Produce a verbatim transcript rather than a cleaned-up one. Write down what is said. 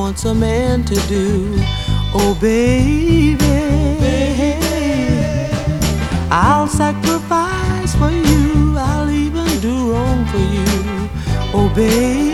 wants a man to do. Oh baby, I'll sacrifice for you, I'll even do wrong for you. Oh baby,